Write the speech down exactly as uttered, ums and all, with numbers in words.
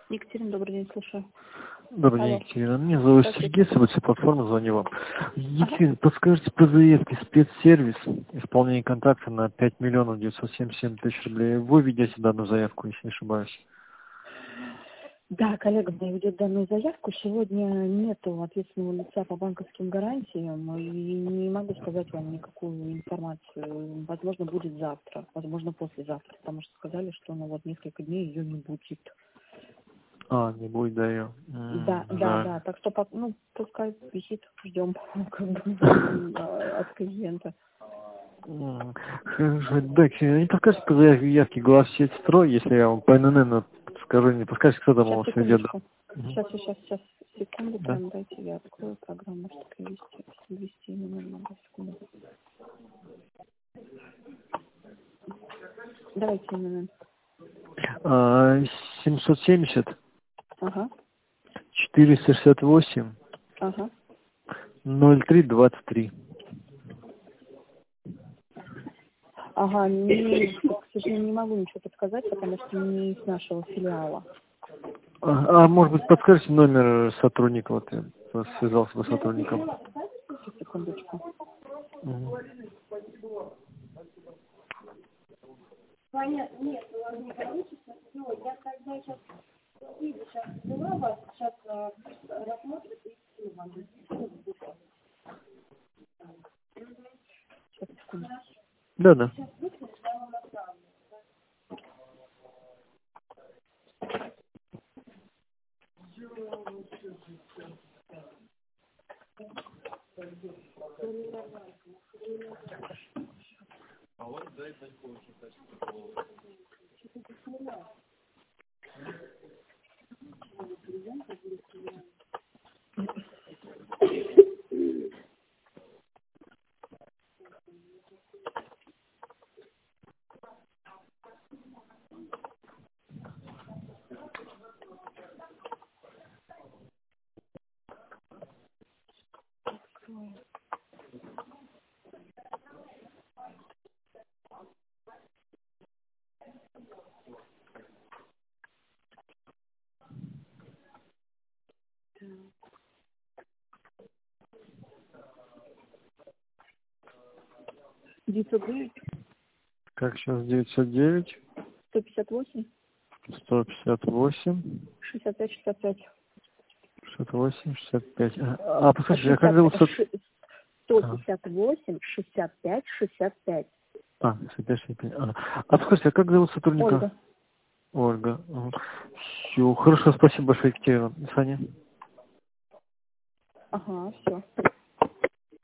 Екатерина, добрый день, слушаю. Добрый день, Алло. Екатерина. Меня зовут Сергей, с этой платформы звоню вам. Екатерина, подскажите по заявке спецсервис исполнение контракта на пять миллионов девятьсот семьдесят семь тысяч рублей. Вы ведете данную заявку, если не ошибаюсь. Да, коллега мне ведет данную заявку. Сегодня нету ответственного лица по банковским гарантиям и не могу сказать вам никакую информацию. Возможно, будет завтра, возможно, послезавтра, потому что сказали, что ну вот несколько дней ее не будет. А, не будет, да, ее. Да, да, Жаль. да. Так что, ну, пускай висит, ждем как бы, от клиента. М, Хорошо, да, Екатерина, не подскажете по заявке главсеть строй, если я вам по эн эн эн скажу, не подскажете, кто там у Сейчас, вас ведет? секундочку. Сейчас, сейчас, сейчас, секунду, Да. прям дайте я открою программу, чтобы ввести, ввести именно номер, секунду. Давайте именно. А, семьсот семьдесят Ага, четыреста шестьдесят восемь ага. ноль три двадцать три. Ага, не, к сожалению, не могу ничего подсказать, потому что не с нашего филиала. А, а может быть, подскажите номер сотрудника, вот я связался бы с сотрудником. Сейчас, секундочку. Мгм. Понятно, нет, у вас не получится. Все, я тогда сейчас видишь, сейчас взяла вас, сейчас а, рассмотрит и все вам. Сейчас, секунду. Да, да. Сейчас выключу, я вам отправлю. девятьсот девять, Как сейчас девятьсот девять сто пятьдесят восемь, сто пятьдесят восемь шестьдесят пять, шестьдесят пять. шестьдесят восемь шестьдесят пять. А, а послушайте, а как шестьдесят, зовут сот... ши- сто А, пятьдесят восемь, шестьдесят пять, шестьдесят пять. а, шестьдесят пять, шестьдесят пять. А, а послушайте, а как зовут сотрудника? Ольга. Ольга. Все, хорошо, спасибо большое, Екатерина. Саня. Ага, все.